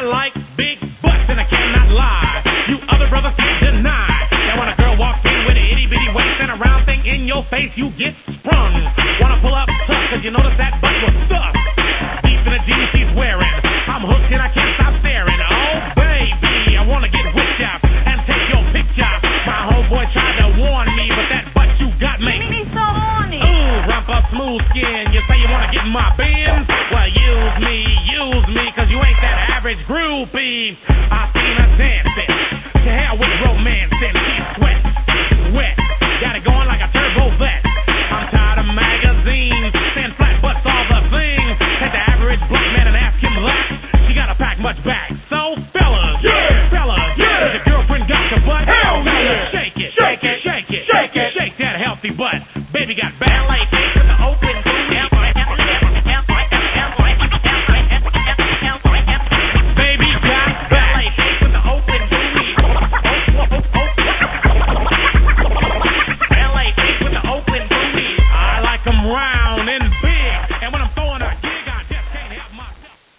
I like big butts and I cannot lie. You other brothers can't deny that when a girl walks in with an itty bitty waist and a round thing in your face, you get sprung. Wanna pull up tough cause you notice that butt was stuffed deep in the jeans she's wearing. I'm hooked and I can't stop staring. Oh baby, I wanna get whipped out and take your picture. My homeboy tried to warn me, but that butt you got makes me so horny. Ooh, rumpa smooth skin. You say you wanna get in my bins? Well, use me, cause you ain't that average groupie. I seen her dancing. To hell with romancing. She's wet. Got it going like a turbo vet. I'm tired of magazines. Thin flat butts all the thing. Take the average black man and ask him that. She gotta pack much back. So